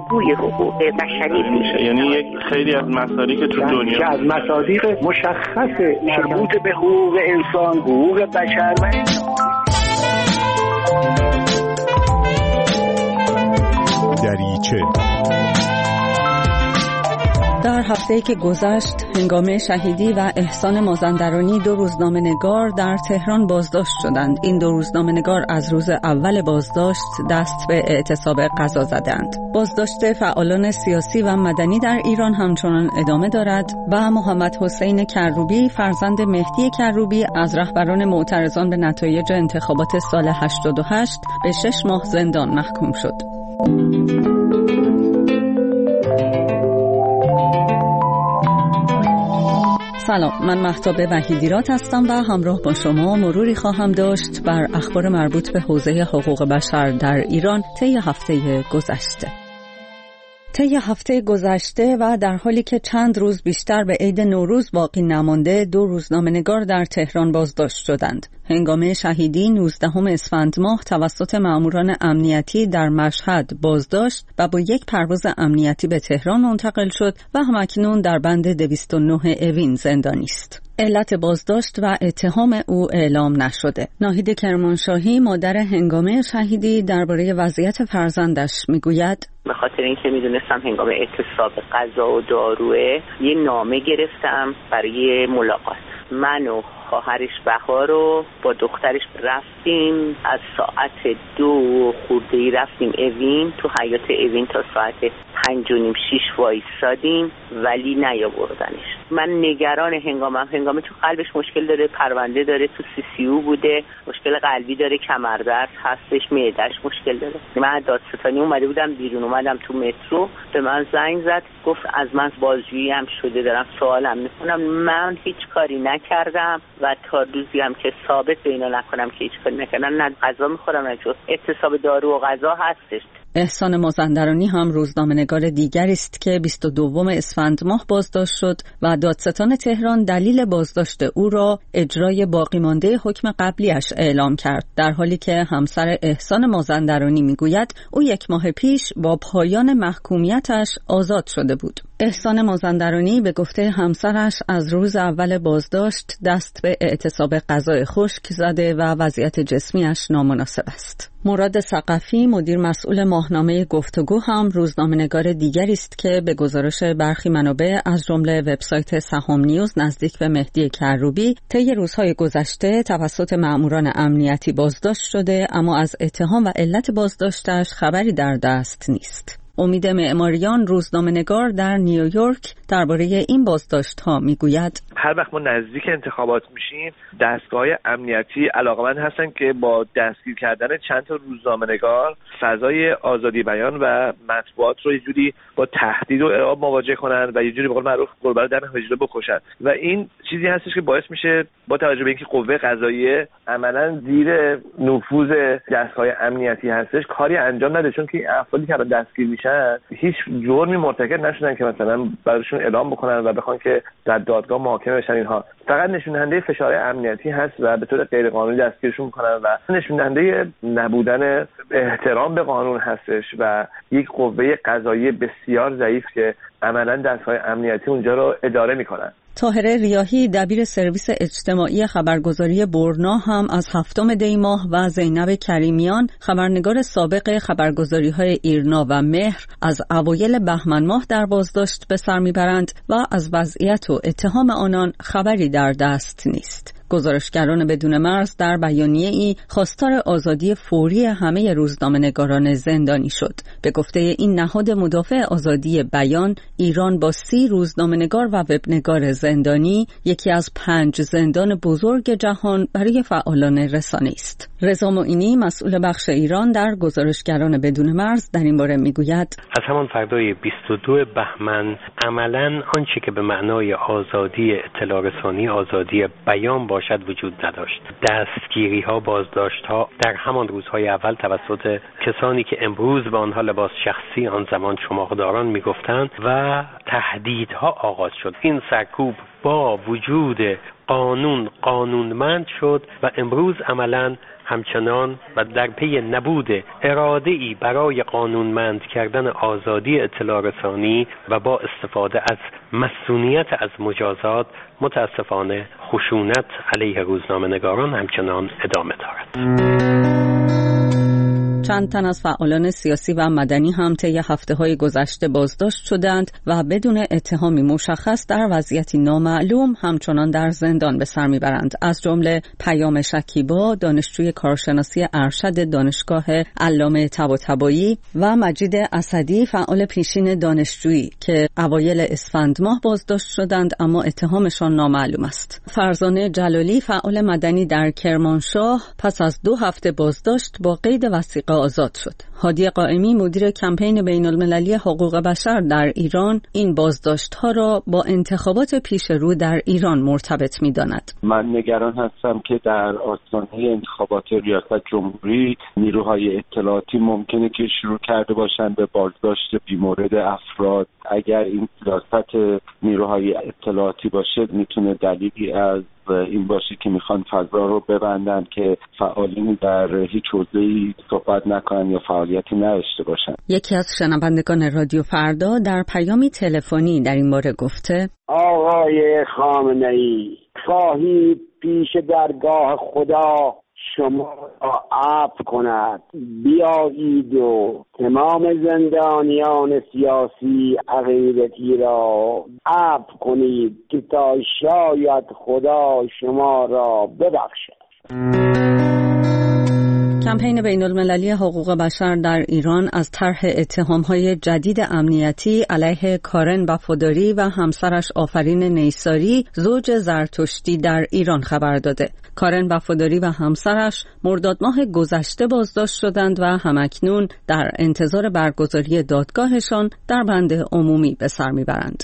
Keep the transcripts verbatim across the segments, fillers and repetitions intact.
الگوی حقوق بشری میشه. یعنی یک خیلی از مصادیق که تو دنیا که از مصادیق مشخص مربوط به حقوق انسان، حقوق بشر و دریچه. در هفته‌ای که گذشت هنگام شهیدی و احسان مازندرانی دو روزنامه‌نگار در تهران بازداشت شدند. این دو روزنامه‌نگار از روز اول بازداشت دست به اعتصاب قضا زدند. بازداشت فعالان سیاسی و مدنی در ایران همچنان ادامه دارد و محمد حسین کروبی فرزند مهدی کروبی از رهبران معترضان به نتایج انتخابات سال هشتاد و هشت به شش ماه زندان محکوم شد. سلام، من مهتاب وحیدیرات هستم و همراه با شما مروری خواهم داشت بر اخبار مربوط به حوزه حقوق بشر در ایران طی هفته گذشته. طی هفته گذشته و در حالی که چند روز بیشتر به عید نوروز باقی نمانده، دو روزنامه‌نگار در تهران بازداشت شدند. هنگام شهیدی نوزدهم اسفند ماه توسط ماموران امنیتی در مشهد بازداشت و با یک پرواز امنیتی به تهران منتقل شد و همکنون در بند دویست و نه اوین زندانی است. علت بازداشت و اتهام او اعلام نشده. ناهید کرمانشاهی مادر هنگام شهیدی درباره وضعیت فرزندش میگوید: به خاطر اینکه میدونستم هنگام اعتصاب غذا و داروه یه نامه گرفتم برای ملاقات. من و خواهرش بهار رو با دخترش رفتیم، از ساعت دو خورده‌ای رفتیم اوین، تو حیاط اوین تا ساعت پنج و نیم شیش وایسادیم ولی نیاوردنش. من نگران هنگامم هنگام تو قلبش مشکل داره، پرونده داره، تو سی سی او بوده، مشکل قلبی داره، کمردرد هستش، معده‌اش مشکل داره. من دادستانی اومده بودم بیرون، اومدم تو مترو، به من زنگ زد گفت از من بازجویی هم شده، دارم سوالم میکنم. من هیچ کاری نکردم و تا روزی هم که ثابت به اینا نکنم که هیچ کاری نکردم، نه غذا میخورم نه جو. اعتصاب دارو و غذا هستش. احسان مازندرانی هم روزنامه‌نگار دیگری است که بیست و دوم اسفند ماه بازداشت شد و دادستان تهران دلیل بازداشت او را اجرای باقی مانده حکم قبلیش اعلام کرد، در حالی که همسر احسان مازندرانی میگوید او یک ماه پیش با پایان محکومیتش آزاد شده بود. احسان مازندرانی به گفته همسرش از روز اول بازداشت دست به اعتصاب غذای خشک زده و وضعیت جسمیش نامناسب است. مراد ثقفی مدیر مسئول ماهنامه گفتگو هم روزنامه‌نگار دیگری است که به گزارش برخی منابع از جمله وبسایت سهام نیوز نزدیک به مهدی کروبی طی روزهای گذشته توسط ماموران امنیتی بازداشت شده، اما از اتهام و علت بازداشتش خبری در دست نیست. امید معماریان روزنامه‌نگار در نیویورک درباره این بازداشت‌ها میگوید: هر وقت ما نزدیک انتخابات میشیم دستگاه امنیتی علاقمند هستن که با دستگیر کردن چند تا روزنامه‌نگار فضای آزادی بیان و مطبوعات رو یه جوری با تهدید و ارعاب مواجه کنن و یه جوری به قول معروف گربه رو در حجره بکشن و این چیزی هستش که باعث میشه با توجه به اینکه قوه قضاییه عملاً زیر نفوذ دستگاه امنیتی هستش کاری انجام نده، چون که افرادی که دستگیر میشن هیچ جرمی مرتکب نشدن که مثلا براشون اعلام بکنن و بخوان که در دادگاه محاکمه بشن. اینها فقط نشون دهنده فشار امنیتی هست و به طور غیر قانونی دستگیرشون میکنن و نشون دهنده نبودن احترام به قانون هستش و یک قوه قضاییه بسیار ضعیف که عملاً دستگاه امنیتی اونجا رو اداره میکنن. طاهره ریاحی دبیر سرویس اجتماعی خبرگزاری برنا هم از هفتم دی ماه و زینب کریمیان خبرنگار سابق خبرگزاری‌های ایرنا و مهر از اوایل بهمن ماه در بازداشت به سر میبرند و از وضعیت و اتهام آنان خبری در دست نیست. گزارشگران بدون مرز در بیانیه‌ای خواستار آزادی فوری همه روزنامه‌نگاران زندانی شد. به گفته این نهاد مدافع آزادی بیان، ایران با سی روزنامه‌نگار و وبنگار زندانی یکی از پنج زندان بزرگ جهان برای فعالان رسانه است. رضا معینی مسئول بخش ایران در گزارشگران بدون مرز در این باره میگوید: از همان فردای بیست و دو بهمن عملاً آنچه که به معنای آزادی اطلاع رسانی، آزادی بیان باشد وجود نداشت. دستگیری ها، بازداشت ها در همان روزهای اول توسط کسانی که امروز به آنها لباس شخصی آن زمان چماقداران میگفتند و تهدیدها آغاز شد. این سرکوب با وجود قانون قانونمند شد و امروز عملاً همچنان و در پی نبود اراده‌ای برای قانونمند کردن آزادی اطلاع رسانی و با استفاده از مسئولیت از مجازات، متاسفانه خشونت علیه روزنامه‌نگاران همچنان ادامه دارد. چند تن از فعالان سیاسی و مدنی هم طی هفته‌های گذشته بازداشت شدند و بدون اتهامی مشخص در وضعیتی نامعلوم همچنان در زندان به سر میبرند. از جمله پیام شکیبا، دانشجوی کارشناسی ارشد دانشگاه علامه طباطبایی و مجید اسدی، فعال پیشین دانشجویی که اوایل اسفند ماه بازداشت شدند اما اتهامشان نامعلوم است. فرزانه جلالی، فعال مدنی در کرمانشاه، پس از دو هفته بازداشت با قید وثیقه آزاد شد. هادی قائمی، مدیر کمپین بین المللی حقوق بشر در ایران، این بازداشت‌ها را با انتخابات پیش رو در ایران مرتبط می‌داند. من نگران هستم که در آستانه انتخابات ریاست جمهوری نیروهای اطلاعاتی ممکنه که شروع کرده باشند به بازداشت بیمورد افراد. اگر این سیاست نیروهای اطلاعاتی باشه میتونه دلیلی از این باشه که میخوان فضا رو ببندن که فعالین در هیچ حوزه‌ای صحبت نکنن یا فعالیتی نداشته باشن. یکی از شنوندگان رادیو فردا در پیامی تلفنی در این باره گفته: آقای خامنه‌ای، خواهید پیش درگاه خدا شما را عفو کند، بیایید و تمام زندانیان سیاسی عقیدتی را عفو کنید که تا شاید خدا شما را ببخشد. کمپین بین المللی حقوق بشر در ایران از طرح اتهام‌های جدید امنیتی علیه کارن وفاداری و همسرش آفرین نیساری، زوج زرتشتی در ایران خبر داده. کارن وفاداری و همسرش مرداد ماه گذشته بازداشت شدند و همکنون در انتظار برگزاری دادگاهشان در بند عمومی به سر میبرند.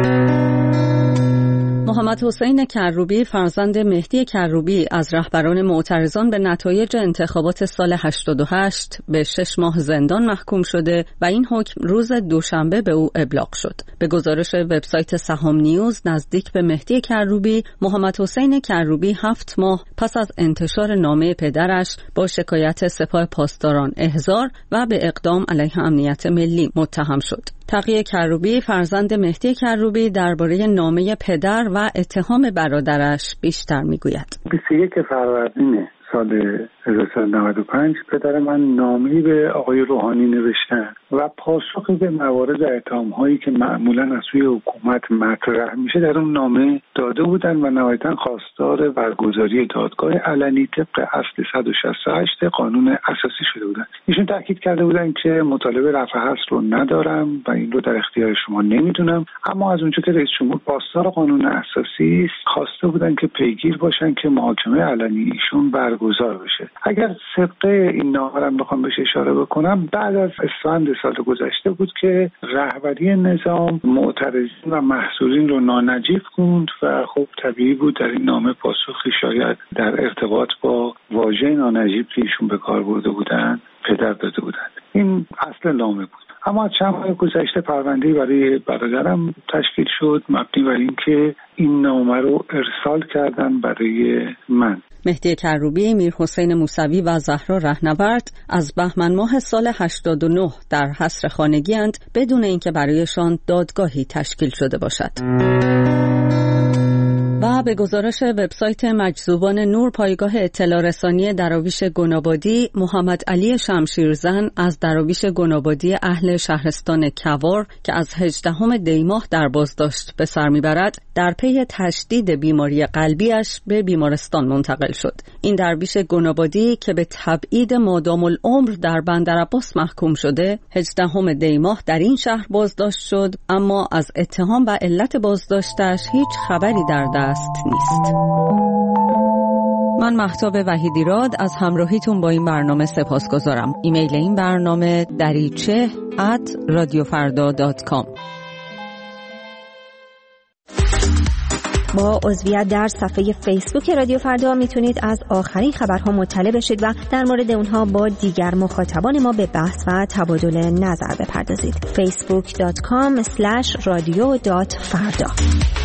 محمد حسین کروبی، فرزند مهدی کروبی، از رهبران معترضان به نتایج انتخابات سال هشتاد و هشت به شش ماه زندان محکوم شده و این حکم روز دوشنبه به او ابلاغ شد. به گزارش وبسایت سهام نیوز، نزدیک به مهدی کروبی، محمد حسین کروبی هفت ماه پس از انتشار نامه پدرش با شکایت سپاه پاسداران احضار و به اقدام علیه امنیت ملی متهم شد. تقی کروبی، فرزند مهدی کروبی، درباره نامه پدر و اتهام برادرش بیشتر میگوید. بیست و یک فروردین سال هزار و سیصد و نود و پنج پدر من نامه‌ای به آقای روحانی نوشتن و پاسخ به موارد اتهام‌هایی که معمولاً از سوی حکومت مطرح میشه در اون نامه داده بودن و نهایتاً خواستار برگزاری دادگاه علنی طبق اصل صد و شصت و هشت قانون اساسی شده بودن. ایشون تاکید کرده بودن که مطالبه رفع حبس رو ندارم و این رو در اختیار شما نمیدونم، اما از اونجا که رئیس جمهور پاسدار قانون اساسی است خواسته بودن که پیگیر باشن که محاکمه علنی ایشون برگزار بشه. اگر طبق این نامه رو بخوام بهش اشاره بکنم، بعد از اسفند سال گذشته بود که رهبری نظام معترضین و محصورین رو نانجیب خوند و خب طبیعی بود در این نامه پاسخی شاید در ارتباط با واژه نانجیب که ایشون به کار برده بودن پدر داده بودند. این اصل نامه بود. اما چند ماه گذشته پرونده‌ای برای برادرم تشکیل شد مبنی بر اینکه این نامه رو ارسال کردن برای من. مهدی کروبی، میرحسین موسوی و زهرا رهنورد از بهمن ماه سال هشتاد و نه در حصر خانگی اند بدون اینکه برایشان دادگاهی تشکیل شده باشد. و به گزارش وبسایت مجذوبان نور، پایگاه اطلاع رسانی دراویش گنابادی، محمد علی شمشیرزن از دراویش گنابادی اهل شهرستان کوار که از هجدهم دی ماه در بازداشت به سر میبرد، در پی تشدید بیماری قلبیش به بیمارستان منتقل شد. این درویش گنابادی که به تبعید مادام العمر در بندرعباس محکوم شده، هجدهم دی ماه در این شهر بازداشت شد، اما از اتهام و علت بازداشتش هیچ خبری در دست نیست. من مهتاب وحیدیراد از همراهیتون با این برنامه سپاسگزارم. ایمیل این برنامه دریچه ات رادیو فردا دات کام. با عضویت در صفحه فیسبوک رادیو فردا میتونید از آخرین خبرها مطلع بشید و در مورد اونها با دیگر مخاطبان ما به بحث و تبادل نظر بپردازید. فیسبوک دات کام اسلش رادیو دات فردا